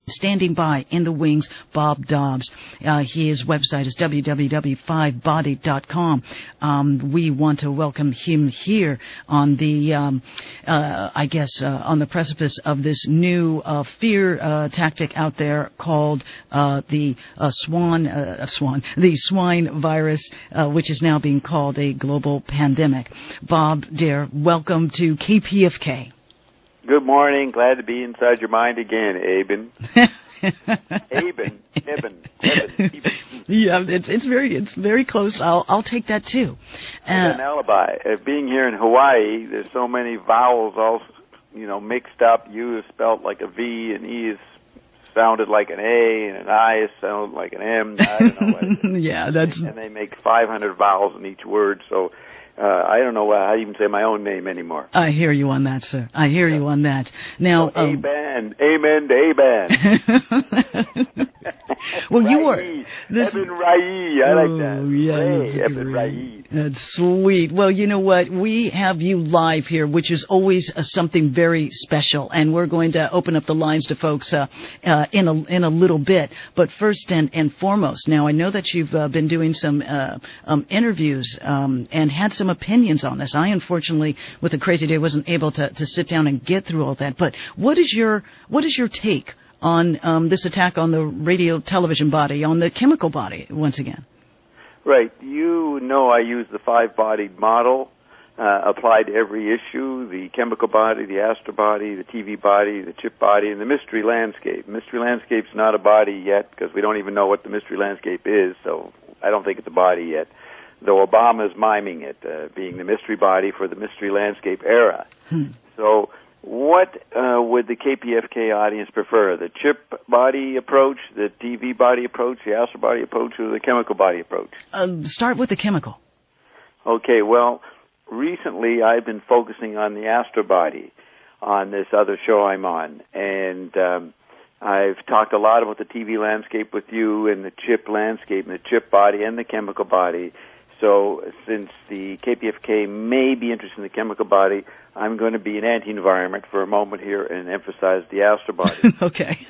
standing by in the wings, Bob Dobbs. His website is www.5body.com. We want to welcome him here on the, on the precipice of this new fear tactic out there called the swine virus, which is now being called a global pandemic. Bob, dear, welcome to KPFK. Good morning. Glad to be inside your mind again, Aben. Eben. Yeah, it's very close. I'll take that too. I got an alibi. Being here in Hawaii, there's so many vowels all mixed up. U is spelled like a V, and E is sounded like an A, and an I is sounded like an M. I don't know what it is. Yeah, and they make 500 vowels in each word, so I don't know how to even say my own name anymore. I hear you on that, sir. I hear you on that. Now, so amen to Aben. Well, you are Eben Rai. I like that. Yeah, Eben Rai. That's sweet. Well, you know what? We have you live here, which is always something very special, and we're going to open up the lines to folks in a little bit. But first and foremost, now I know that you've been doing some interviews and had some opinions on this. I, unfortunately, with the crazy day, wasn't able to sit down and get through all that. But what is your take on this attack on the radio television body, on the chemical body, once again? Right. I use the 5-bodied model applied to every issue: the chemical body, the astro body, the TV body, the chip body, and the mystery landscape. Mystery landscape's not a body yet because we don't even know what the mystery landscape is, so I don't think it's a body yet, though Obama's miming it, being the mystery body for the mystery landscape era. So what would the KPFK audience prefer, the chip body approach, the TV body approach, the astro body approach, or the chemical body approach? Start with the chemical. Okay, well, recently I've been focusing on the astro body on this other show I'm on, and I've talked a lot about the TV landscape with you and the chip landscape and the chip body and the chemical body. So since the KPFK may be interested in the chemical body, I'm going to be an anti-environment for a moment here and emphasize the astro body. Okay.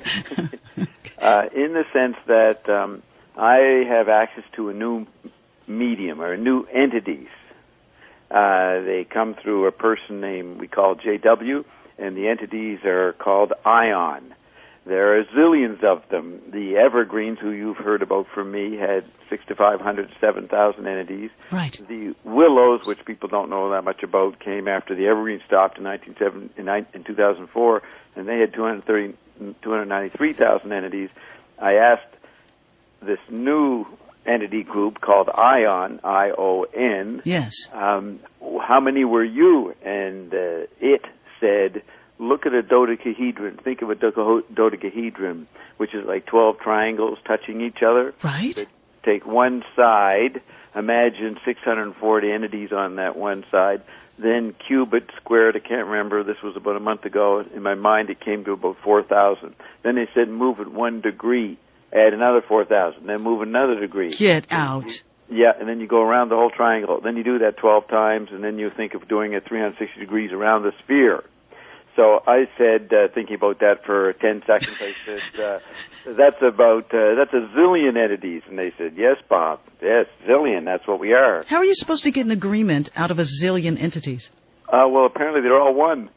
In the sense that I have access to a new medium or new entities. They come through a person named we call JW, and the entities are called ION. There are zillions of them. The evergreens, who you've heard about from me, had 6,500 to 7,000 entities. Right. The willows, which people don't know that much about, came after the evergreens stopped in 2004, and they had 293,000 entities. I asked this new entity group called ION, I-O-N. Yes. How many were you? And it said, look at a dodecahedron. Think of a dodecahedron, which is like 12 triangles touching each other. Right. Take one side, imagine 640 entities on that one side, then cube it, square it. I can't remember. This was about a month ago. In my mind, it came to about 4,000. Then they said move it 1 degree, add another 4,000, then move another degree. Get out. Yeah, and then you go around the whole triangle. Then you do that 12 times, and then you think of doing it 360 degrees around the sphere. So I said, thinking about that for 10 seconds, I said, that's a zillion entities. And they said, yes, Bob, yes, zillion, that's what we are. How are you supposed to get an agreement out of a zillion entities? Well, apparently they're all one.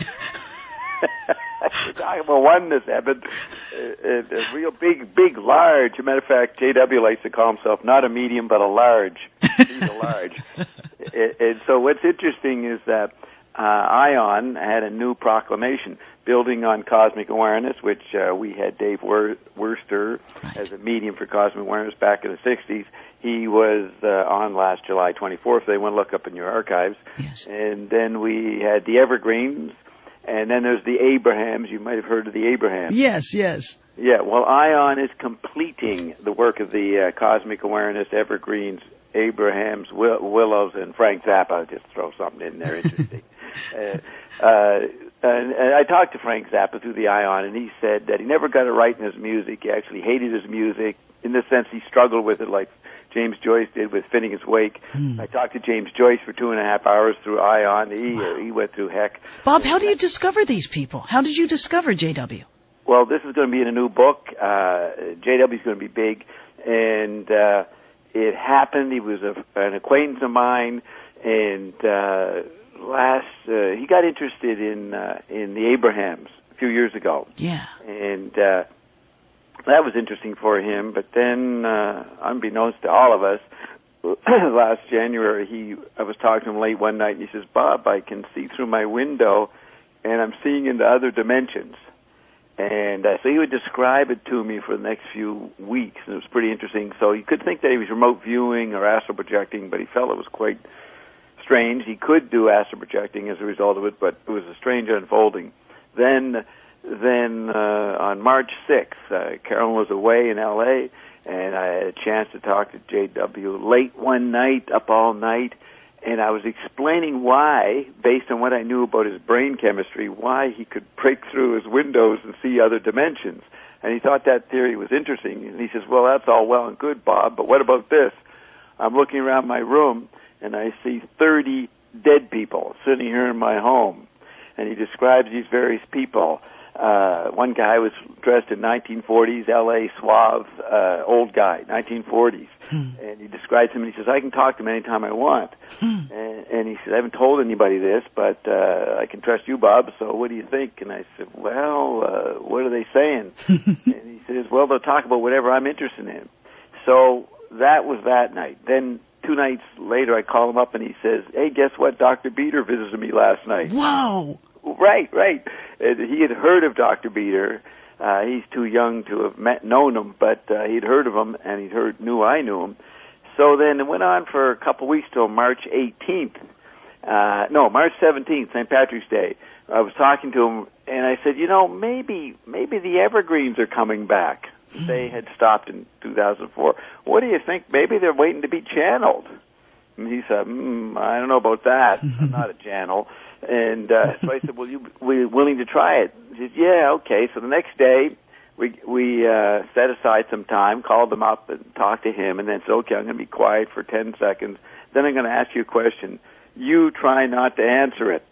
We're talking about oneness, Eben. A real big, large. As a matter of fact, JW likes to call himself not a medium, but a large. He's a large. And so what's interesting is that ION had a new proclamation building on cosmic awareness, which we had Dave Worster as a medium for cosmic awareness back in the 60s. He was on last July 24th. They want to look up in your archives. Yes. And then we had the Evergreens, and then there's the Abrahams. You might have heard of the Abrahams. Yes, yes. Yeah, well, ION is completing the work of the cosmic awareness, Evergreens, Abrahams, Willows, and Frank Zappa. I'll just throw something in there interesting. And I talked to Frank Zappa through the ION, and he said that he never got it right in his music. He actually hated his music. In the sense, he struggled with it like James Joyce did with Finnegan's Wake. I talked to James Joyce for 2.5 hours through ION. He went through heck. Bob, how do you discover these people? How did you discover JW? Well, this is going to be in a new book. JW is going to be big, and it happened. He was an acquaintance of mine, and he got interested in the Abrahams a few years ago. Yeah. And that was interesting for him. But then, unbeknownst to all of us, last January, I was talking to him late one night, and he says, "Bob, I can see through my window, and I'm seeing into other dimensions." And so he would describe it to me for the next few weeks, and it was pretty interesting. So you could think that he was remote viewing or astral projecting, but he felt it was quite strange. He could do astral projecting as a result of it, but it was a strange unfolding. Then on March 6th, Carolyn was away in L.A., and I had a chance to talk to J.W. late one night, up all night, and I was explaining why, based on what I knew about his brain chemistry, why he could break through his windows and see other dimensions. And he thought that theory was interesting. And he says, "Well, that's all well and good, Bob, but what about this? I'm looking around my room, and I see 30 dead people sitting here in my home." And he describes these various people. One guy was dressed in 1940s, L.A., suave, old guy, 1940s. And he describes him, and he says, "I can talk to him anytime I want." And he says, "I haven't told anybody this, but I can trust you, Bob, so what do you think?" And I said, "Well, what are they saying?" And he says, "Well, they'll talk about whatever I'm interested in." So that was that night. Then 2 nights later, I call him up, and he says, "Hey, guess what? Dr. Beater visited me last night." Whoa! Right. He had heard of Dr. Beater. He's too young to have known him, but he'd heard of him, and knew I knew him. So then it went on for a couple of weeks till March 18th. March 17th, St. Patrick's Day. I was talking to him, and I said, maybe the Evergreens are coming back. They had stopped in 2004. What do you think? Maybe they're waiting to be channeled. And he said, I don't know about that. I'm not a channel. And so I said, "Well, you willing to try it?" He said, "Yeah, okay." So the next day, we set aside some time, called him up and talked to him, and then said, "Okay, I'm going to be quiet for 10 seconds. Then I'm going to ask you a question. You try not to answer it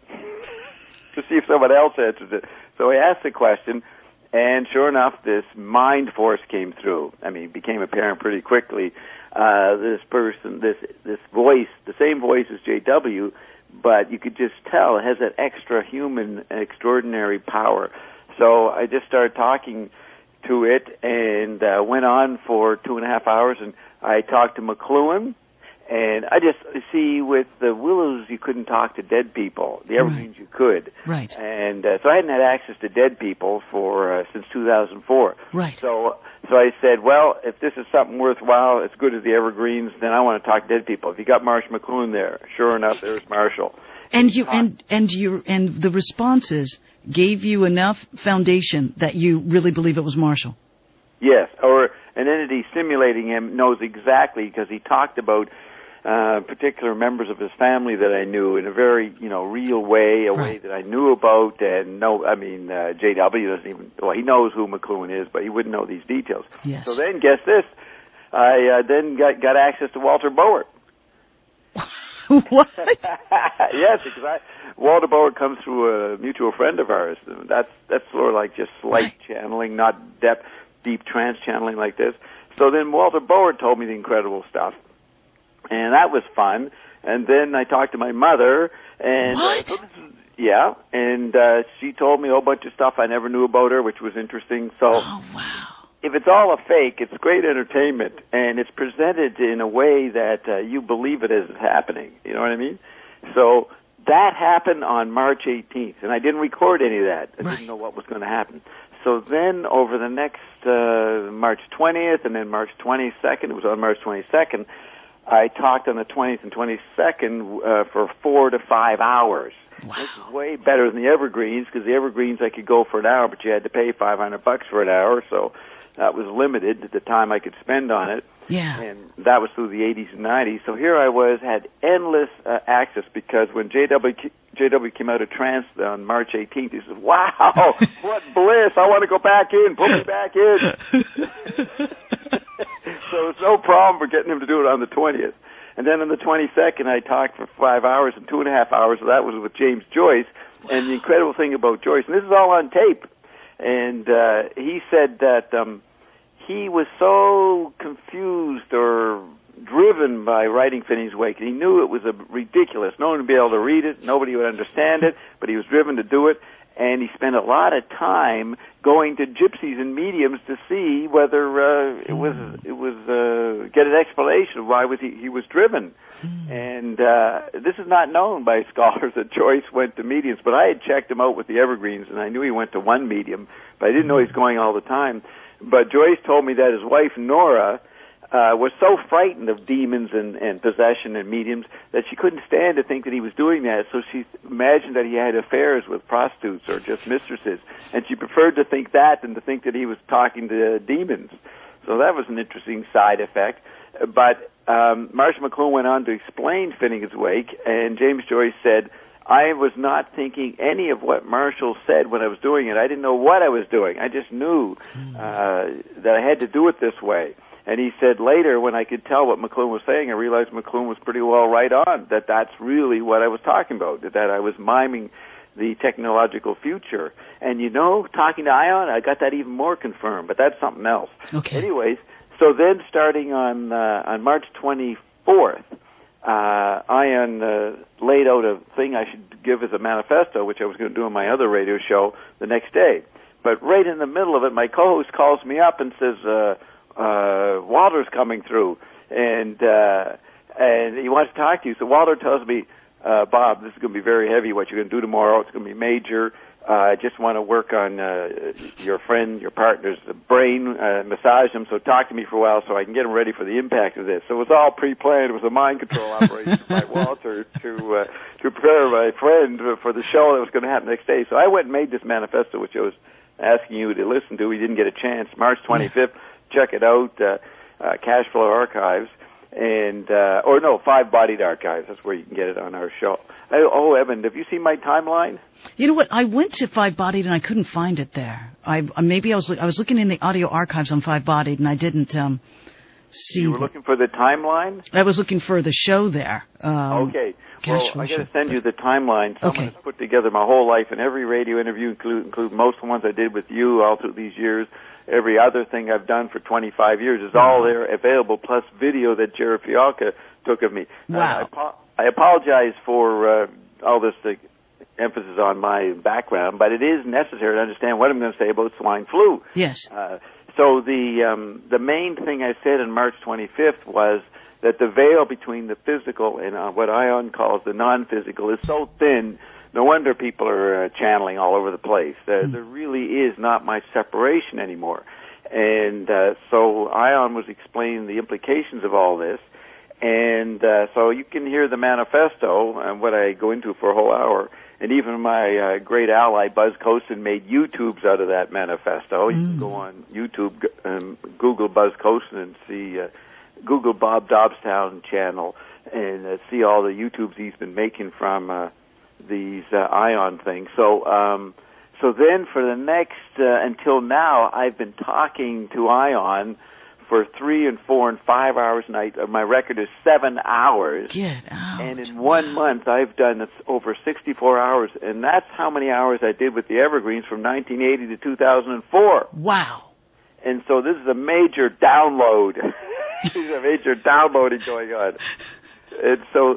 to see if someone else answers it." So I asked the question, and sure enough, this mind force came through. I mean, it became apparent pretty quickly. This person, this voice, the same voice as J.W., but you could just tell it has that extra human, extraordinary power. So I just started talking to it and went on for 2.5 hours, and I talked to McLuhan. And I just see with the Willows you couldn't talk to dead people. The Evergreens you could. Right. And so I hadn't had access to dead people for since 2004. Right. So I said, well, if this is something worthwhile, as good as the Evergreens, then I want to talk to dead people. If you got Marshall McLuhan there, sure enough, there's Marshall. And the responses gave you enough foundation that you really believe it was Marshall. Yes, or an entity simulating him knows exactly, because he talked about particular members of his family that I knew in a very, real way, way that I knew about. And J.W. doesn't even, he knows who McLuhan is, but he wouldn't know these details. Yes. So then, guess this, I then got access to Walter Bower. What? Yes, because Walter Bower comes through a mutual friend of ours. That's sort of like just slight channeling, not deep trance channeling like this. So then Walter Bower told me the incredible stuff. And that was fun. And then I talked to my mother, and she told me a whole bunch of stuff I never knew about her, which was interesting. So, if it's all a fake, it's great entertainment, and it's presented in a way that you believe it as it's happening. You know what I mean? So that happened on March 18th, and I didn't record any of that. I didn't know what was going to happen. So then, over the next March 20th, and then March 22nd, it was on March 22nd. I talked on the 20th and 22nd for 4 to 5 hours. Wow. This is way better than the Evergreens, because the Evergreens I could go for an hour, but you had to pay $500 for an hour, so that was limited to the time I could spend on it. Yeah. And that was through the 80s and 90s. So here I had endless access, because when J.W. came out of trance on March 18th, he said, "Wow, what bliss! I want to go back in. Put me back in." So it's no problem for getting him to do it on the 20th. And then on the 22nd, I talked for 5 hours, and 2.5 hours of that was with James Joyce. And the incredible thing about Joyce, and this is all on tape, And he said that he was so confused or driven by writing Finney's Wake. He knew it was ridiculous. No one would be able to read it. Nobody would understand it, but he was driven to do it. And he spent a lot of time going to gypsies and mediums to see whether it was get an explanation of why he was driven. And this is not known by scholars that Joyce went to mediums, but I had checked him out with the Evergreens, and I knew he went to one medium, but I didn't know he was going all the time. But Joyce told me that his wife Nora was so frightened of demons and possession and mediums that she couldn't stand to think that he was doing that, so she imagined that he had affairs with prostitutes or just mistresses, and she preferred to think that than to think that he was talking to demons. So that was an interesting side effect. But Marshall McLuhan went on to explain Finney's Wake, and James Joyce said, I was not thinking any of what Marshall said when I was doing it. I didn't know what I was doing. I just knew that I had to do it this way. And he said later, when I could tell what McLuhan was saying, I realized McLuhan was pretty well right on, that that's really what I was talking about, that I was miming the technological future. And talking to Ion, I got that even more confirmed, but that's something else. Okay. Anyways, so then starting on March 24th, Ion laid out a thing I should give as a manifesto, which I was going to do on my other radio show the next day. But right in the middle of it, my co-host calls me up and says, Walter's coming through, and he wants to talk to you. So Walter tells me, Bob, this is going to be very heavy, what you're going to do tomorrow. It's going to be major. I just want to work on your partner's brain, massage him, so talk to me for a while so I can get him ready for the impact of this. So it was all pre-planned. It was a mind control operation by Walter to prepare my friend for the show that was going to happen next day. So I went and made this manifesto, which I was asking you to listen to. We didn't get a chance. March 25th, check it out, Cash Flow Archives. And Five Bodied Archives. That's where you can get it on our show. Evan, have you seen my timeline? You know what? I went to Five Bodied and I couldn't find it there. I was looking in the audio archives on Five Bodied and I didn't see. You were looking for the timeline? I was looking for the show there. Okay. Well, I got to send you the timeline. Someone has put together my whole life and every radio interview, include most of the ones I did with you all through these years. Every other thing I've done for 25 years is all there available, plus video that Jerry Fialka took of me. Wow. I apologize for all this emphasis on my background, but it is necessary to understand what I'm going to say about swine flu. Yes. So the main thing I said on March 25th was that the veil between the physical and what Ion calls the non-physical is so thin. No wonder people are channeling all over the place. There really is not much separation anymore. And so Ion was explaining the implications of all this. And so you can hear the manifesto and what I go into for a whole hour. And even my great ally, Buzz Costen, made YouTubes out of that manifesto. You can go on YouTube, Google Buzz Costen and see, Google Bob Dobstown channel and see all the YouTubes he's been making from these Ion things. So then for the next, until now, I've been talking to Ion for 3 and 4 and 5 hours a night. My record is 7 hours. Get out. And in 1 month, I've done over 64 hours. And that's how many hours I did with the Evergreens from 1980 to 2004. Wow. And so this is a major download. There's a major downloading going on. And so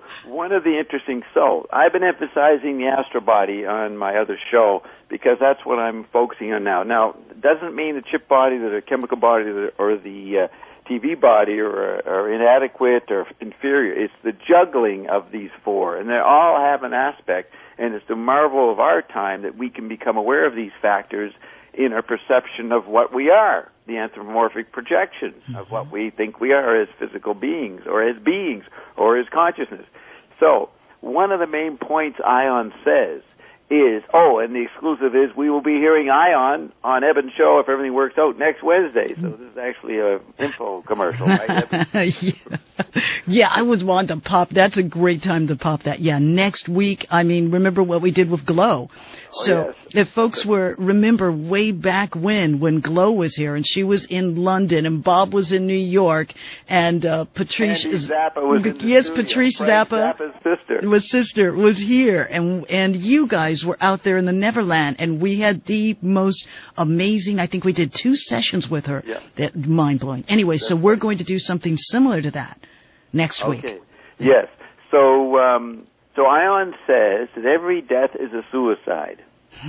I've been emphasizing the astral body on my other show because that's what I'm focusing on now. Now, it doesn't mean the chip body, the chemical body, or the TV body are inadequate or inferior. It's the juggling of these four, and they all have an aspect, and it's the marvel of our time that we can become aware of these factors in our perception of what we are, the anthropomorphic projection of what we think we are as physical beings or as consciousness. So one of the main points Ion says is, and the exclusive is we will be hearing Ion on Eben's show if everything works out next Wednesday. So this is actually an info commercial, right, Eben? Yeah. Yeah, I was wanting to pop. That's a great time to pop that. Yeah, next week. I mean, remember what we did with Glow. So yes. if folks remember way back when Glow was here and she was in London and Bob was in New York and Patrice Zappa was in the yes, studio. Patrice Frank Zappa's sister was here and you guys were out there in the Neverland and we had the most amazing. I think we did 2 sessions with her. Yeah. That mind blowing. Anyway, so we're going to do something similar to that next week. Okay. Yes. So Ion says that every death is a suicide.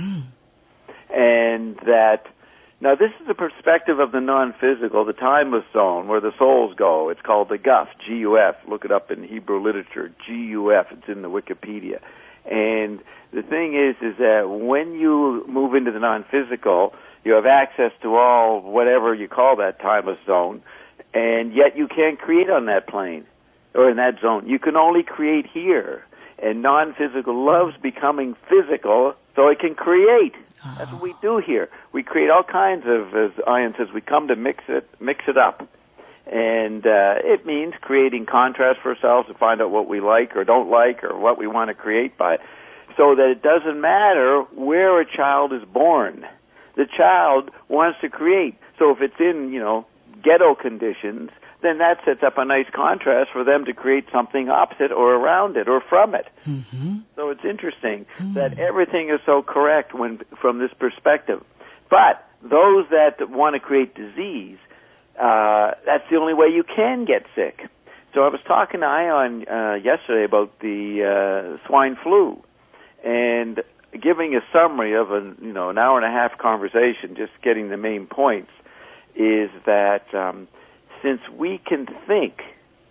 And that, now this is the perspective of the non-physical, the timeless zone, where the souls go. It's called the Guf, G-U-F. Look it up in Hebrew literature, G-U-F. It's in the Wikipedia. And the thing is that when you move into the non-physical, you have access to all, whatever you call that timeless zone, and yet you can't create on that plane or in that zone. You can only create here. And non-physical loves becoming physical so it can create. That's what we do here. We create all kinds of, as Ian says, we come to mix it up. And it means creating contrast for ourselves to find out what we like or don't like or what we want to create by, so that it doesn't matter where a child is born. The child wants to create. So if it's in, ghetto conditions, then that sets up a nice contrast for them to create something opposite or around it or from it. Mm-hmm. So it's interesting that everything is so correct from this perspective. But those that want to create disease, that's the only way you can get sick. So I was talking to Ion yesterday about the swine flu and giving a summary of an hour and a half conversation, just getting the main points, is that since we can think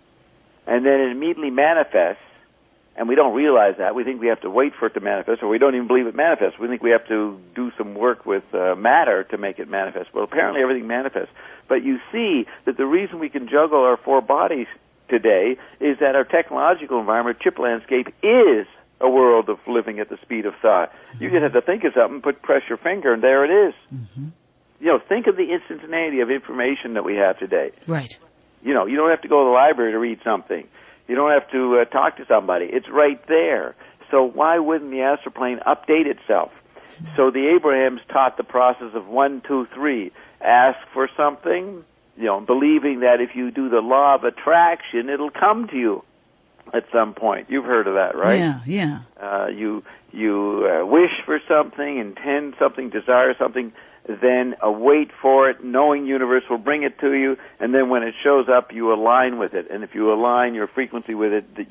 and then it immediately manifests, and we don't realize that, we think we have to wait for it to manifest, or we don't even believe it manifests. We think we have to do some work with matter to make it manifest. Well, apparently everything manifests. But you see that the reason we can juggle our 4 bodies today is that our technological environment, chip landscape, is a world of living at the speed of thought. You just have to think of something, press your finger, and there it is. Mm-hmm. Think of the instantaneity of information that we have today. Right. You don't have to go to the library to read something. You don't have to talk to somebody. It's right there. So why wouldn't the astral plane update itself? So the Abrahams taught the process of 1, 2, 3. Ask for something, believing that if you do the law of attraction, it'll come to you at some point. You've heard of that, right? Yeah. You wish for something, intend something, desire something, then wait for it, knowing universe will bring it to you, and then when it shows up, you align with it. And if you align your frequency with it, that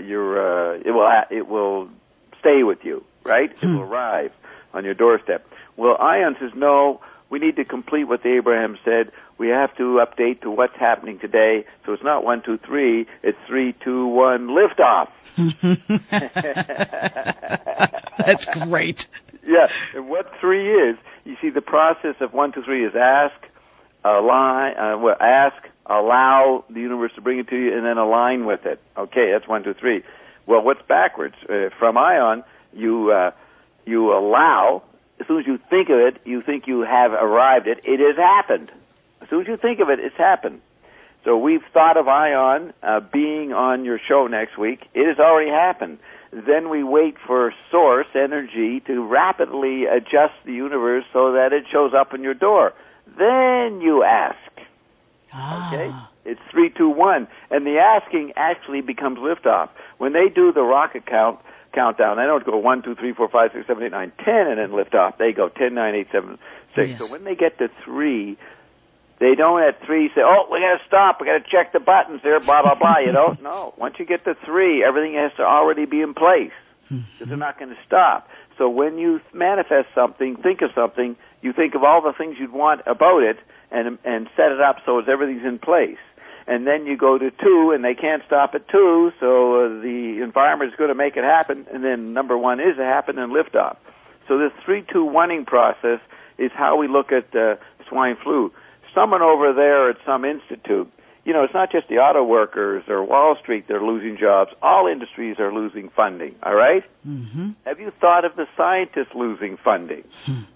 it will stay with you, right? It will arrive on your doorstep. Well, Ion says, no, we need to complete what the Abraham said. We have to update to what's happening today. So it's not 1, 2, 3. It's 3, 2, 1, liftoff. That's great. Yeah, and what 3 is, you see, the process of 1, 2, 3 is ask, allow the universe to bring it to you, and then align with it. Okay, that's 1, 2, 3. Well, what's backwards? From Ion, you allow. As soon as you think of it, you think you have arrived at it. It has happened. As soon as you think of it, it's happened. So we've thought of Ion being on your show next week. It has already happened. Then we wait for source energy to rapidly adjust the universe so that it shows up in your door. Then you ask. Okay? It's 3, 2, 1. And the asking actually becomes liftoff. When they do the rocket countdown, they don't go 1, 2, 3, 4, 5, 6, 7, 8, 9, 10 and then lift off. They go 10, 9, 8, 7, 6. Yes. So when they get to 3, they don't at 3 say, oh, we got to stop. We got to check the buttons there, blah, blah, blah. No. Once you get to 3, everything has to already be in place because they're not going to stop. So when you manifest something, think of something, you think of all the things you'd want about it and set it up so everything's in place. And then you go to 2, and they can't stop at 2, so the environment is going to make it happen, and then number 1 is to happen and liftoff. So this 3-2-1ing process is how we look at swine flu. Someone over there at some institute, it's not just the auto workers or Wall Street that are losing jobs. All industries are losing funding, all right? Mm-hmm. Have you thought of the scientists losing funding?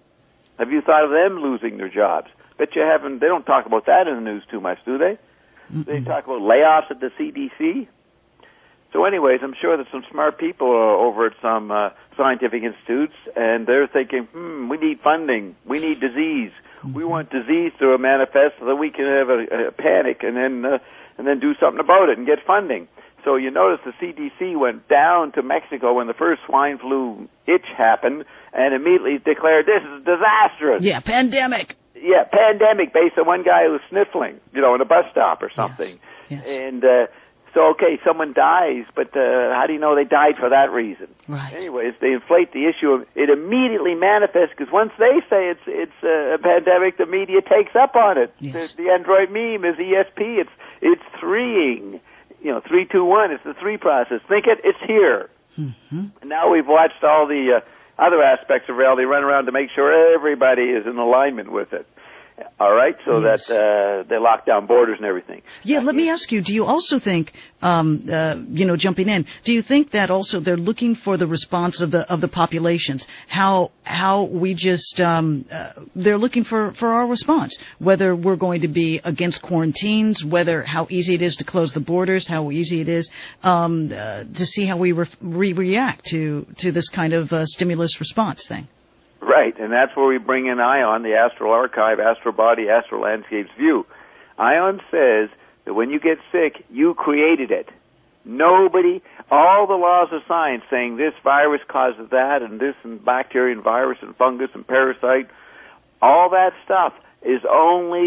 Have you thought of them losing their jobs? Bet you haven't. They don't talk about that in the news too much, do they? They talk about layoffs at the CDC. So anyways, I'm sure that some smart people are over at some scientific institutes, and they're thinking, we need funding. We need disease. We want disease to manifest so that we can have a panic and then do something about it and get funding. So you notice the CDC went down to Mexico when the first swine flu itch happened and immediately declared this is disastrous. Yeah, pandemic. Yeah, pandemic based on one guy who was sniffling, in a bus stop or something. Yes. And so, okay, someone dies, but how do you know they died for that reason? Right. Anyways, they inflate the issue. It immediately manifests because once they say it's a pandemic, the media takes up on it. Yes. The Android meme is ESP. It's threeing. 3, 2, 1. It's the three process. Think it's here. And now we've watched all the other aspects of reality run around to make sure everybody is in alignment with it. All right, so that they lock down borders and everything. Yeah, let me ask you, do you also think, jumping in, do you think that also they're looking for the response of the populations, how we just, they're looking for our response, whether we're going to be against quarantines, how easy it is to close the borders, how easy it is to see how we react to this kind of stimulus response thing? Right, and that's where we bring in ION, the Astral Archive, Astral Body, Astral Landscapes view. ION says that when you get sick, you created it. All the laws of science saying this virus causes that, and this and bacteria and virus and fungus and parasite, all that stuff is only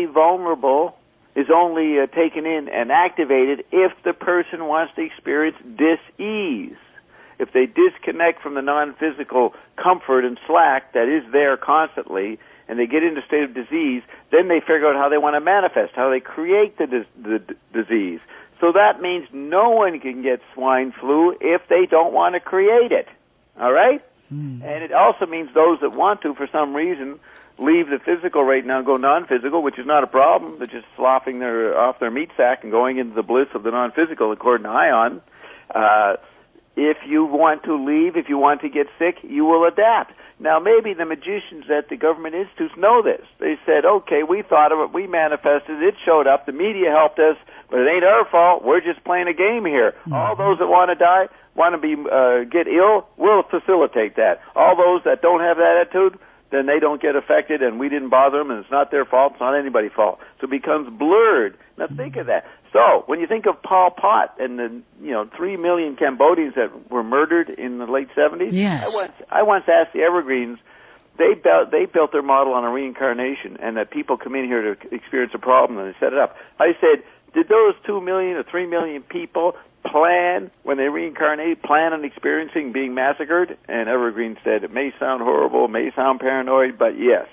taken in and activated if the person wants to experience dis-ease. If they disconnect from the non-physical comfort and slack that is there constantly, and they get into a state of disease, then they figure out how they want to manifest, how they create the disease. So that means no one can get swine flu if they don't want to create it. All right? And it also means those that want to, for some reason, leave the physical right now and go non-physical, which is not a problem. They're just sloughing off their meat sack and going into the bliss of the non-physical, according to ION. If you want to leave, if you want to get sick, you will adapt. Now, maybe the magicians at the government institutes know this. They said, okay, we thought of it, we manifested it, showed up, the media helped us, but it ain't our fault. We're just playing a game here. All those that want to die, want to get ill, we'll facilitate that. All those that don't have that attitude, then they don't get affected, and we didn't bother them, and it's not their fault, it's not anybody's fault. So it becomes blurred. Now think of that. So when you think of Pol Pot and the 3 million Cambodians that were murdered in the late 70s, yes. I once asked the Evergreens, they built their model on a reincarnation, and that people come in here to experience a problem, and they set it up. I said, did those 2 million or 3 million people plan, when they reincarnate, plan on experiencing being massacred? And Evergreen said, it may sound horrible, it may sound paranoid, but yes.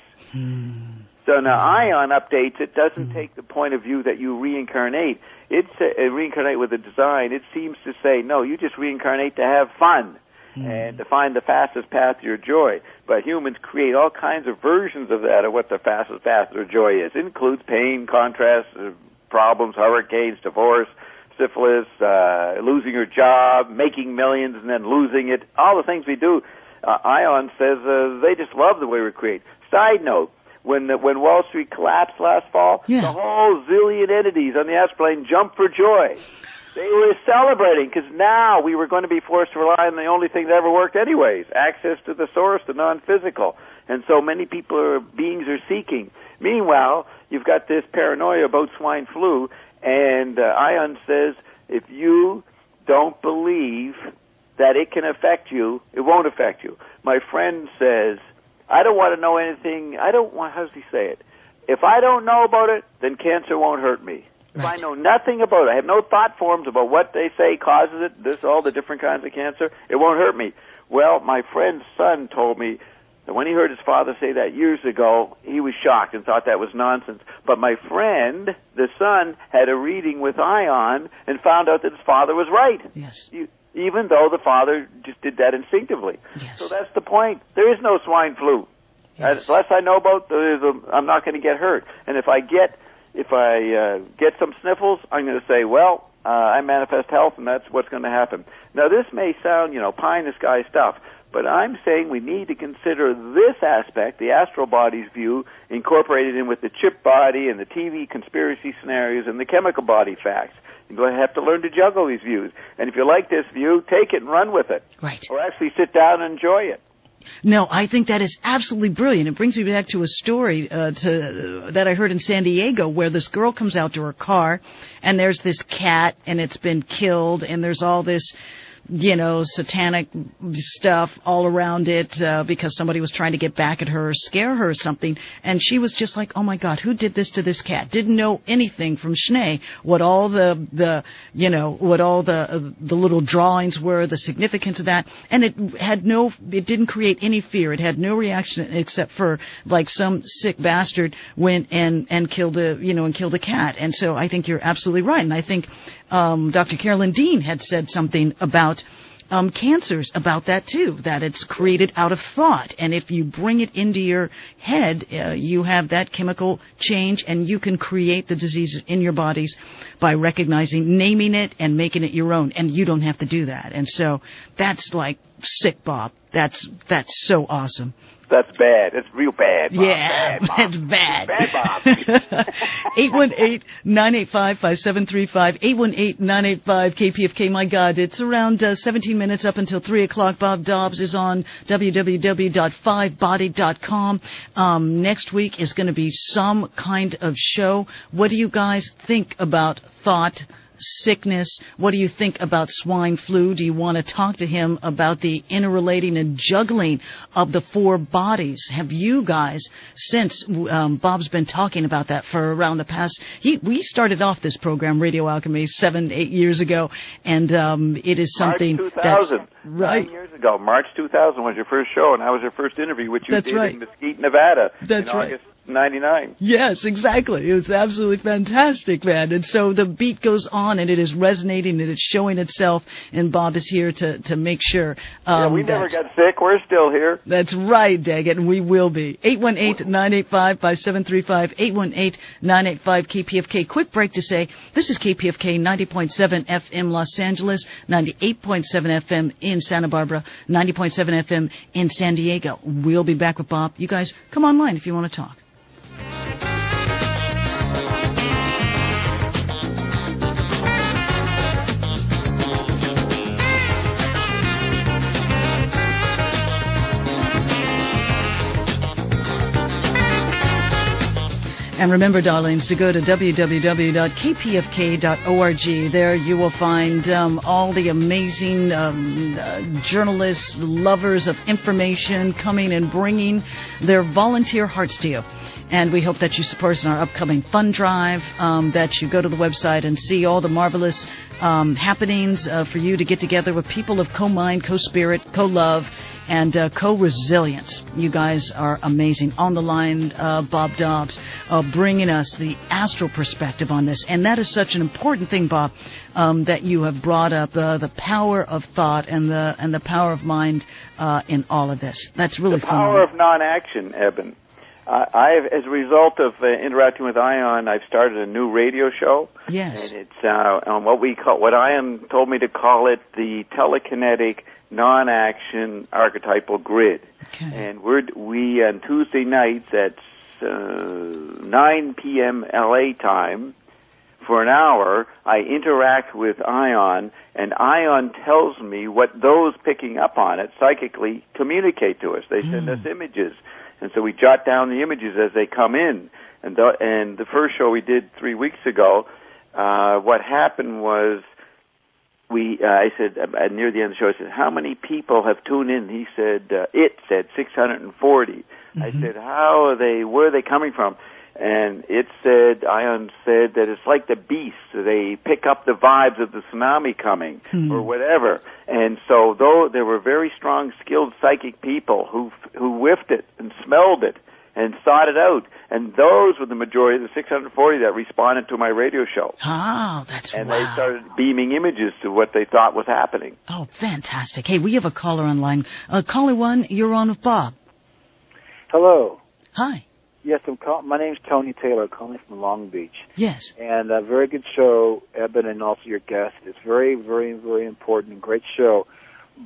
So now ION updates, it doesn't take the point of view that you reincarnate. It's reincarnate with a design. It seems to say, no, you just reincarnate to have fun and to find the fastest path to your joy. But humans create all kinds of versions of that, of what the fastest path to their joy is. It includes pain, contrast, problems, hurricanes, divorce, syphilis, losing your job, making millions and then losing it, all the things we do. ION says they just love the way we create. Side note, when Wall Street collapsed last fall, the whole zillion entities on the airplane jumped for joy. They were celebrating because now we were going to be forced to rely on the only thing that ever worked anyways, access to the source, the non-physical. And so many beings are seeking. Meanwhile, you've got this paranoia about swine flu, and ION says if you don't believe that it can affect you, it won't affect you. My friend says, I don't want to know anything. How does he say it? If I don't know about it, then cancer won't hurt me. If I know nothing about it, I have no thought forms about what they say causes it, all the different kinds of cancer, it won't hurt me. Well, my friend's son told me that when he heard his father say that years ago, he was shocked and thought that was nonsense. But my friend, the son, had a reading with ION and found out that his father was right. Yes. Even though the father just did that instinctively. Yes. So that's the point. There is no swine flu. Yes. Unless I know about I'm not going to get hurt. And if I get some sniffles, I'm going to say, well, I manifest health, and that's what's going to happen. Now, this may sound, pie in the sky stuff, But I'm saying we need to consider this aspect, the astral body's view, incorporated in with the chip body and the TV conspiracy scenarios and the chemical body facts. You're going to have to learn to juggle these views. And if you like this view, take it and run with it. Right. Or actually sit down and enjoy it. No, I think that is absolutely brilliant. It brings me back to a story that I heard in San Diego where this girl comes out to her car and there's this cat and it's been killed and there's all this, satanic stuff all around it because somebody was trying to get back at her or scare her or something. And she was just like, oh, my God, who did this to this cat? Didn't know anything from Schnee, what all the little drawings were, the significance of that. And it didn't create any fear. It had no reaction except for like some sick bastard went and killed a cat. And so I think you're absolutely right. And I think Dr. Carolyn Dean had said something about cancers, about that too, that it's created out of thought. And if you bring it into your head, you have that chemical change and you can create the disease in your bodies by recognizing, naming it, and making it your own. And you don't have to do that. And so that's like sick, Bob. That's so awesome. That's bad. It's real bad, Bob. Yeah, bad, that's bad. Bad, Bob. 818-985-5735, 818-985-KPFK. My God, it's around 17 minutes up until 3 o'clock. Bob Dobbs is on www.5body.com. Next week is going to be some kind of show. What do you guys think about thought, sickness? What do you think about swine flu? Do you want to talk to him about the interrelating and juggling of the four bodies? Have you guys, since Bob's been talking about that for around the past, we started off this program, Radio Alchemy, 7-8 years ago, and it is something March 2000, that's right. 9 years ago. March 2000 was your first show, and that was your first interview, which you That's did right. in Mesquite, Nevada, That's in right. August 99. Yes, exactly. It was absolutely fantastic, man. And so the beat goes on, and it is resonating, and it's showing itself, and Bob is here to make sure. We never got sick. We're still here. That's right, Daggett, and we will be. 818-985-5735, 818-985-KPFK. Quick break to say, this is KPFK 90.7 FM Los Angeles, 98.7 FM in Santa Barbara, 90.7 FM in San Diego. We'll be back with Bob. You guys, come online if you want to talk. And remember, darlings, to go to www.kpfk.org. There you will find all the amazing journalists, lovers of information coming and bringing their volunteer hearts to you. And we hope that you support us in our upcoming fund drive, that you go to the website and see all the marvelous happenings for you to get together with people of co-mind, co-spirit, co-love, and co-resilience. You guys are amazing. On the line, Bob Dobbs, bringing us the astral perspective on this. And that is such an important thing, Bob, that you have brought up, the power of thought and the power of mind in all of this. That's really the power of non-action, Eben. As a result of interacting with Ion, I've started a new radio show. Yes. And it's on what Ion told me to call it, the telekinetic non-action archetypal grid. Okay. And we on Tuesday nights at 9 p.m. LA time, for an hour, I interact with Ion, and Ion tells me what those picking up on it psychically communicate to us. They send us images. And so we jot down the images as they come in. And the first show we did 3 weeks ago, what happened was I said, near the end of the show, I said, how many people have tuned in? He said, it said 640. Mm-hmm. I said, where are they coming from? And Ion said that it's like the beasts. They pick up the vibes of the tsunami coming or whatever. And so though there were very strong, skilled psychic people who whiffed it and smelled it and thought it out. And those were the majority of the 640 that responded to my radio show. Oh, that's And wow. they started beaming images to what they thought was happening. Oh, fantastic. Hey, we have a caller online. Caller 1, you're on with Bob. Hello. Hi. Yes, my name's Tony Taylor, calling from Long Beach. Yes. And a very good show, Eben, and also your guest. It's very, very, very important and great show. But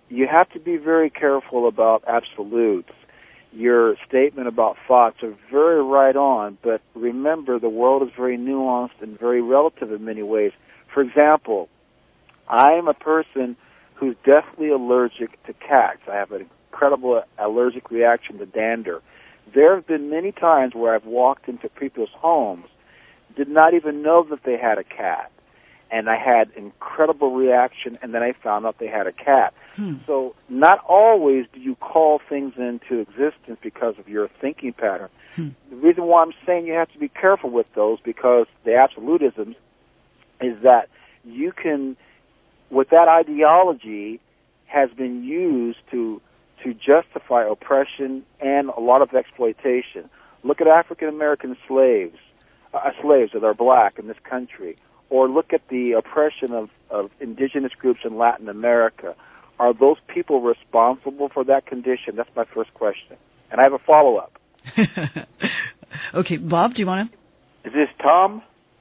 you have to be very careful about absolutes. Your statement about thoughts are very right on, but remember the world is very nuanced and very relative in many ways. For example, I am a person who's deathly allergic to cats. I have an incredible allergic reaction to dander. There have been many times where I've walked into people's homes, did not even know that they had a cat, and I had incredible reaction, and then I found out they had a cat. So not always do you call things into existence because of your thinking pattern. The reason why I'm saying you have to be careful with those, because the absolutisms, is that you can, with that ideology, has been used to justify oppression and a lot of exploitation. Look at African American slaves that are black in this country, or look at the oppression of indigenous groups in Latin America. Are those people responsible for that condition? That's my first question. And I have a follow-up. Okay, Bob, do you want to? Is this Tom?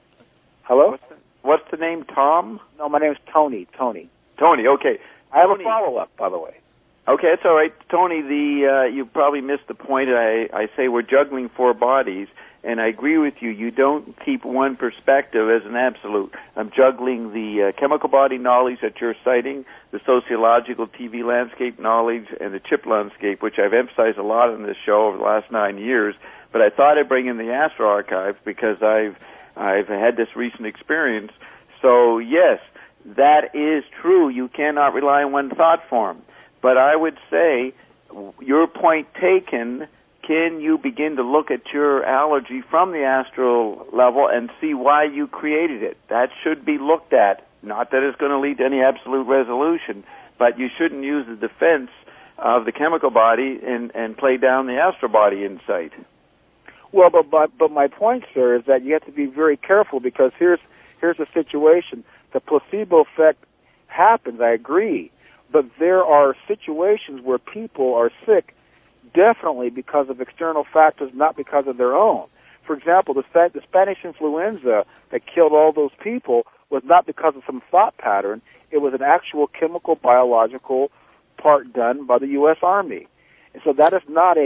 Hello? What's the name, Tom? No, my name is Tony. Tony, okay. I have a follow-up, by the way. Okay, that's all right. Tony, you probably missed the point. I say we're juggling four bodies, and I agree with you. You don't keep one perspective as an absolute. I'm juggling the chemical body knowledge that you're citing, the sociological TV landscape knowledge, and the chip landscape, which I've emphasized a lot in this show over the last 9 years. But I thought I'd bring in the Astro Archive because I've had this recent experience. So, yes, that is true. You cannot rely on one thought form. But I would say, your point taken, can you begin to look at your allergy from the astral level and see why you created it? That should be looked at. Not that it's going to lead to any absolute resolution, but you shouldn't use the defense of the chemical body and play down the astral body insight. Well, but my point, sir, is that you have to be very careful, because here's the situation. The placebo effect happens, I agree, but there are situations where people are sick definitely because of external factors, not because of their own. For example, the Spanish influenza that killed all those people was not because of some thought pattern. It was an actual chemical, biological part done by the U.S. Army. And so that is not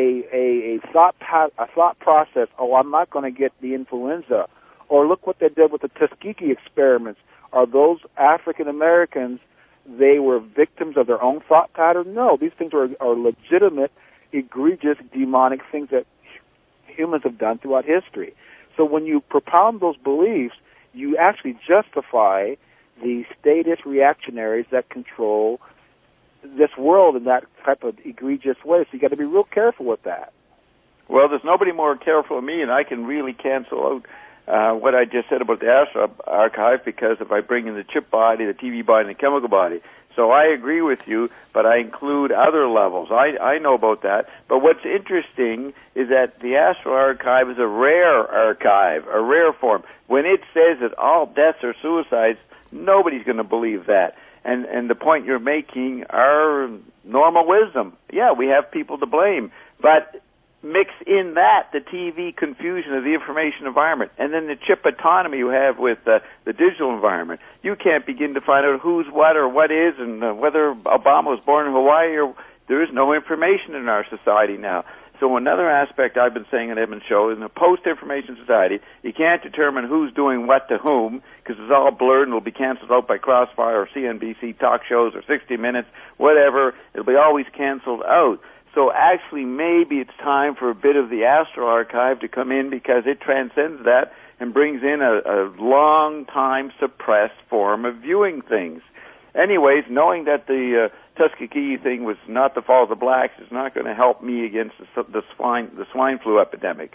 a thought process, oh, I'm not going to get the influenza. Or look what they did with the Tuskegee experiments. Are those African Americans, they were victims of their own thought pattern? No, these things are legitimate, egregious, demonic things that humans have done throughout history. So when you propound those beliefs, you actually justify the statist reactionaries that control this world in that type of egregious way. So you got to be real careful with that. Well, there's nobody more careful than me, and I can really cancel out what I just said about the Astro Archive, because if I bring in the chip body, the TV body, and the chemical body. So I agree with you, but I include other levels. I know about that. But what's interesting is that the Astro Archive is a rare archive, a rare form. When it says that all deaths are suicides, nobody's going to believe that. And the point you're making are normal wisdom. Yeah, we have people to blame, but mix in that the TV confusion of the information environment, and then the chip autonomy you have with the digital environment. You can't begin to find out who's what or what is, and whether Obama was born in Hawaii, or there is no information in our society now. So another aspect I've been saying in Edmund's show, in a post-information society, you can't determine who's doing what to whom, because it's all blurred and will be canceled out by Crossfire or CNBC talk shows or 60 Minutes, whatever. It'll be always canceled out. So actually maybe it's time for a bit of the Astro Archive to come in, because it transcends that and brings in a long-time suppressed form of viewing things. Anyways, knowing that the Tuskegee thing was not the fault of the blacks is not going to help me against the swine flu epidemic.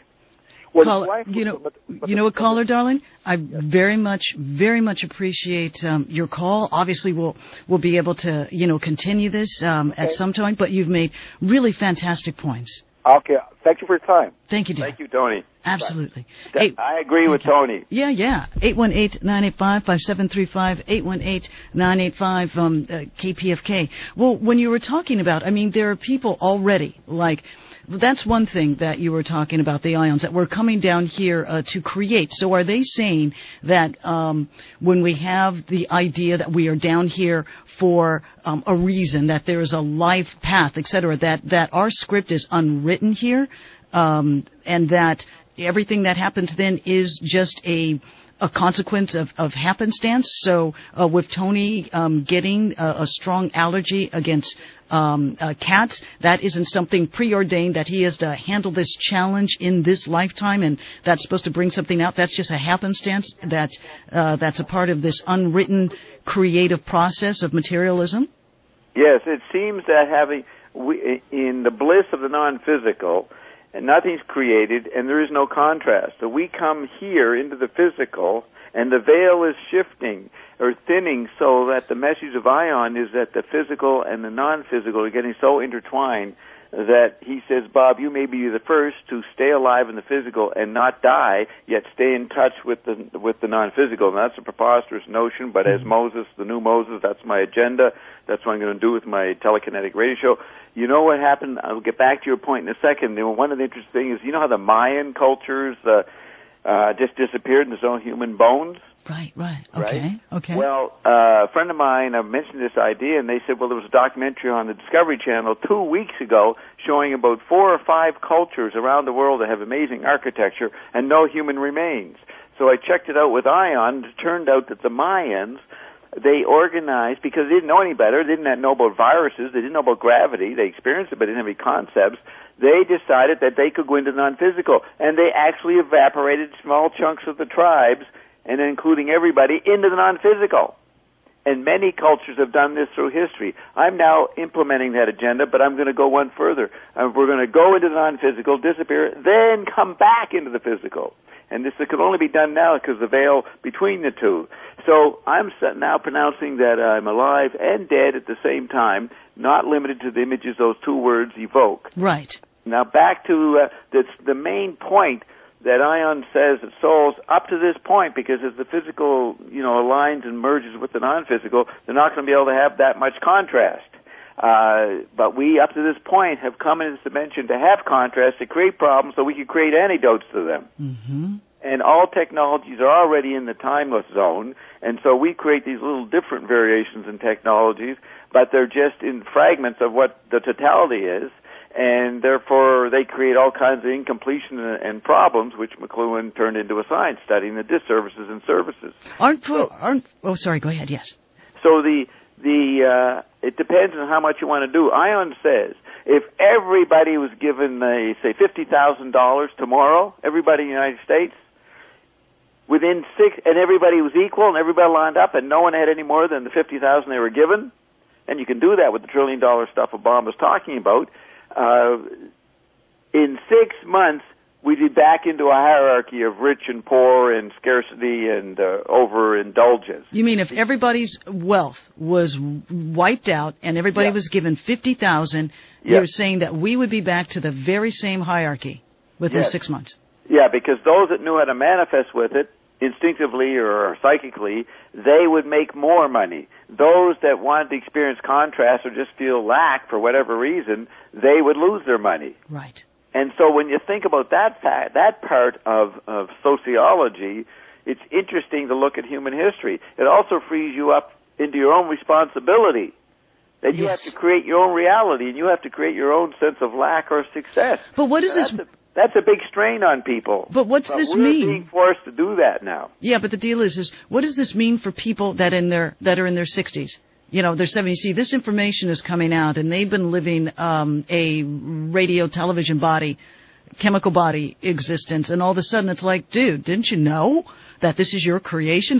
Well, you know what, caller, darling? I very much appreciate your call. Obviously, we'll be able to, continue this at some time, but you've made really fantastic points. Okay. Thank you for your time. Thank you, dear. Thank you, Tony. Absolutely. I agree with Tony. Yeah. 818-985-5735, 818-985 KPFK. Well, when you were talking about, there are people already, like that's one thing that you were talking about, the ions, that we're coming down here to create. So are they saying that when we have the idea that we are down here for a reason, that there is a life path, et cetera, that our script is unwritten here, and that everything that happens then is just a consequence of happenstance? So with Tony getting a strong allergy against cats, that isn't something preordained, that he has to handle this challenge in this lifetime, and that's supposed to bring something out. That's just a happenstance. That's a part of this unwritten creative process of materialism. Yes, it seems that in the bliss of the non-physical, and nothing's created, and there is no contrast. So we come here into the physical, and the veil is shifting or thinning, so that the message of Ion is that the physical and the non-physical are getting so intertwined that he says, Bob, you may be the first to stay alive in the physical and not die, yet stay in touch with the non-physical. And that's a preposterous notion, but as Moses, the new Moses, that's my agenda. That's what I'm going to do with my telekinetic radio show. You know what happened? I'll get back to your point in a second. One of the interesting things is, you know how the Mayan cultures just disappeared and there's no human bones? Right. Okay. Well, a friend of mine mentioned this idea, and they said, well, there was a documentary on the Discovery Channel 2 weeks ago showing about 4 or 5 cultures around the world that have amazing architecture and no human remains. So I checked it out with Ion. It turned out that the Mayans, they organized, because they didn't know any better, they didn't know about viruses, they didn't know about gravity, they experienced it but didn't have any concepts. They decided that they could go into non-physical, and they actually evaporated small chunks of the tribes, and including everybody, into the non-physical. And many cultures have done this through history. I'm now implementing that agenda, but I'm going to go one further. We're going to go into the non-physical, disappear, then come back into the physical. And this can only be done now because the veil between the two. So I'm now pronouncing that I'm alive and dead at the same time, not limited to the images those 2 words evoke. Right. Now back to the main point that Ion says that souls up to this point, because as the physical, aligns and merges with the non-physical, they're not going to be able to have that much contrast. But we, up to this point, have come in this dimension to have contrast, to create problems so we can create antidotes to them. Mm-hmm. And all technologies are already in the timeless zone, and so we create these little different variations in technologies, but they're just in fragments of what the totality is. And therefore, they create all kinds of incompletion and problems, which McLuhan turned into a science, studying the disservices and services. Oh, sorry. Go ahead. Yes. So it depends on how much you want to do. Ion says if everybody was given, say, $50,000 tomorrow, everybody in the United States, within 6, and everybody was equal, and everybody lined up, and no one had any more than the $50,000 they were given, and you can do that with the $1 trillion stuff Obama's talking about. In 6 months, we'd be back into a hierarchy of rich and poor and scarcity and overindulgence. You mean if everybody's wealth was wiped out and everybody was given $50,000, you're saying that we would be back to the very same hierarchy within 6 months? Yeah, because those that knew how to manifest with it, instinctively or psychically, they would make more money. Those that wanted to experience contrast or just feel lack for whatever reason, they would lose their money. Right. And so when you think about that part of sociology, it's interesting to look at human history. It also frees you up into your own responsibility. That you have to create your own reality, and you have to create your own sense of lack or success. But what is this? That's a big strain on people. But what's this mean? We're being forced to do that now. Yeah, but the deal is what does this mean for people that are in their 60s? They're 70s. See, this information is coming out, and they've been living a radio, television body, chemical body existence, and all of a sudden it's like, dude, didn't you know that this is your creation?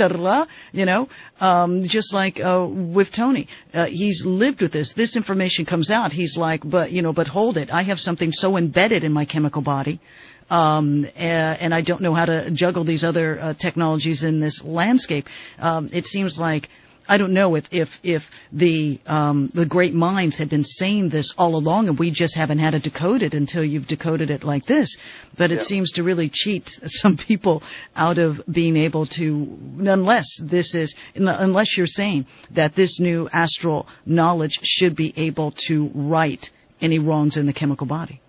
Just like with Tony, he's lived with this. This information comes out. He's like, but hold it. I have something so embedded in my chemical body. And I don't know how to juggle these other technologies in this landscape. It seems like, I don't know if the great minds had been saying this all along, and we just haven't had it decoded until you've decoded it like this. But it seems to really cheat some people out of being able to, unless you're saying that this new astral knowledge should be able to right any wrongs in the chemical body.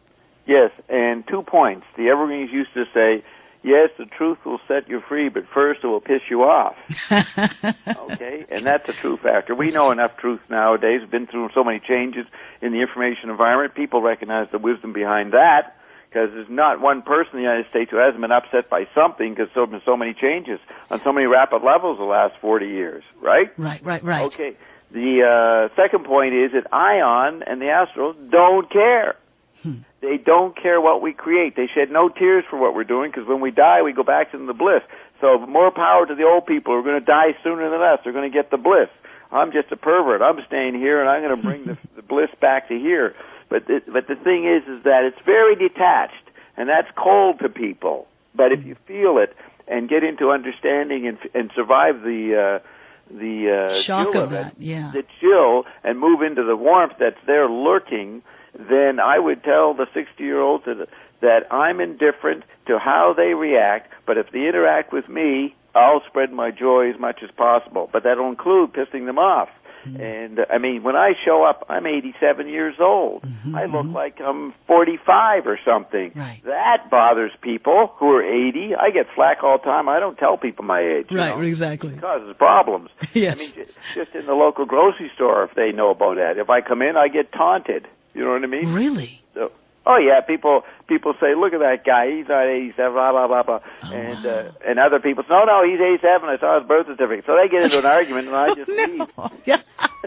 Yes, and 2 points. The Evergreens used to say, yes, the truth will set you free, but first it will piss you off. Okay? And that's a true factor. We know enough truth nowadays. We've been through so many changes in the information environment. People recognize the wisdom behind that, because there's not one person in the United States who hasn't been upset by something, because there have been so many changes on so many rapid levels the last 40 years, right? Right. Okay. The second point is that Ion and the Astros don't care. They don't care what we create. They shed no tears for what we're doing, because when we die, we go back into the bliss. So more power to the old people who are going to die sooner than us. They're going to get the bliss. I'm just a pervert. I'm staying here, and I'm going to bring the bliss back to here. But the thing is that it's very detached, and that's cold to people. But if you feel it and get into understanding and survive the shock chill of that, yeah, the chill, and move into the warmth that's there lurking, then I would tell the 60-year-olds that I'm indifferent to how they react, but if they interact with me, I'll spread my joy as much as possible. But that'll include pissing them off. And, I mean, when I show up, I'm 87 years old. I look like I'm 45 or something. Right. That bothers people who are 80. I get flack all the time. I don't tell people my age. Right, exactly. It causes problems. Yes. I mean, just in the local grocery store, if they know about that. If I come in, I get taunted. You know what I mean? Really? So, oh yeah, people say, look at that guy, he's not 87, blah blah blah blah, Oh, and other people say, no, he's 87. I saw his birth certificate. So they get into an argument, and I just leave. Yeah.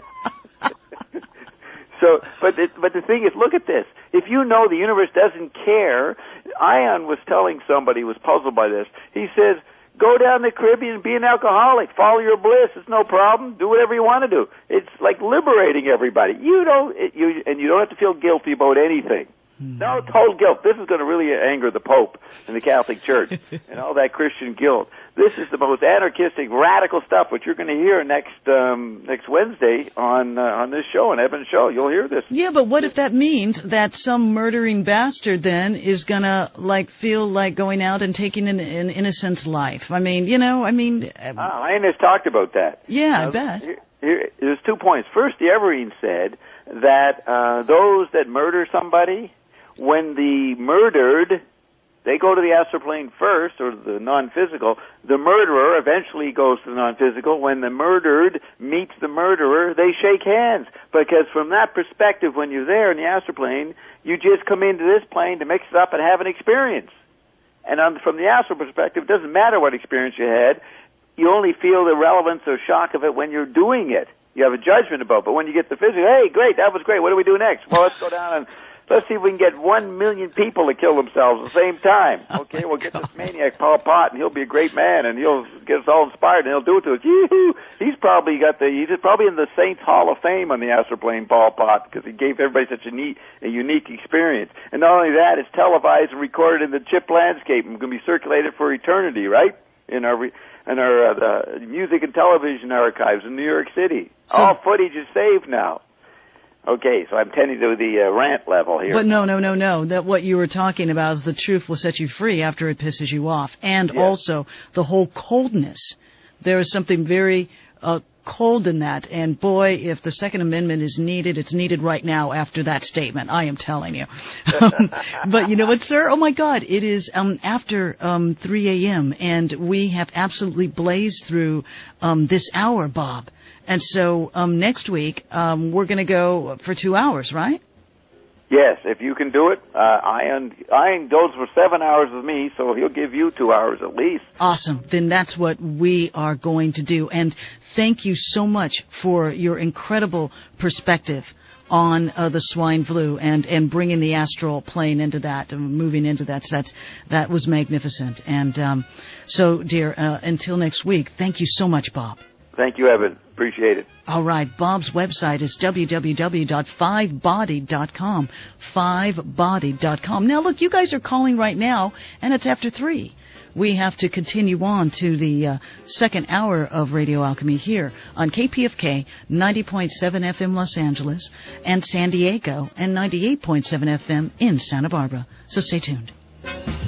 So, but the thing is, look at this. If you know the universe doesn't care, Ion was telling somebody who was puzzled by this. He says, go down the Caribbean and be an alcoholic. Follow your bliss. It's no problem. Do whatever you want to do. It's like liberating everybody. You don't have to feel guilty about anything. No total guilt. This is going to really anger the Pope and the Catholic Church and all that Christian guilt. This is the most anarchistic, radical stuff, which you're going to hear next Wednesday on this show, on Evan's show. You'll hear this. Yeah, but what if that means that some murdering bastard then is going to feel like going out and taking an innocent's life? I mean, Ian has talked about that. Yeah, I bet. There's 2 points. First, the Evergreen said that those that murder somebody, when the murdered, they go to the astral plane first, or the non-physical. The murderer eventually goes to the non-physical. When the murdered meets the murderer, they shake hands. Because from that perspective, when you're there in the astral plane, you just come into this plane to mix it up and have an experience. And from the astral perspective, it doesn't matter what experience you had. You only feel the relevance or shock of it when you're doing it. You have a judgment about it. But when you get the physical, hey, great, that was great. What do we do next? Well, let's go down and let's see if we can get 1 million people to kill themselves at the same time. Okay, we'll get this maniac, Paul Pot, and he'll be a great man, and he'll get us all inspired, and he'll do it to us. Yoo-hoo! He's probably in the Saints Hall of Fame on the astral plane, Paul Pot, because he gave everybody such a unique experience. And not only that, it's televised and recorded in the chip landscape and can be circulated for eternity, right? In our music and television archives in New York City. All footage is saved now. Okay, so I'm tending to the rant level here. But no. That what you were talking about is the truth will set you free after it pisses you off. And also the whole coldness. There is something very cold in that. And boy, if the Second Amendment is needed, it's needed right now after that statement. I am telling you. But you know what, sir? Oh my God, it is after 3 a.m. and we have absolutely blazed through this hour, Bob. And so next week we're going to go for 2 hours, right? Yes, if you can do it. Ian goes for 7 hours with me, so he'll give you 2 hours at least. Awesome. Then that's what we are going to do. And thank you so much for your incredible perspective on the swine flu and bringing the astral plane into that, moving into that. So that was magnificent. And so, dear, until next week, thank you so much, Bob. Thank you, Evan. Appreciate it. All right. Bob's website is www.fivebody.com. Fivebody.com. Now, look, you guys are calling right now, and it's after 3. We have to continue on to the second hour of Radio Alchemy here on KPFK 90.7 FM Los Angeles and San Diego and 98.7 FM in Santa Barbara. So stay tuned.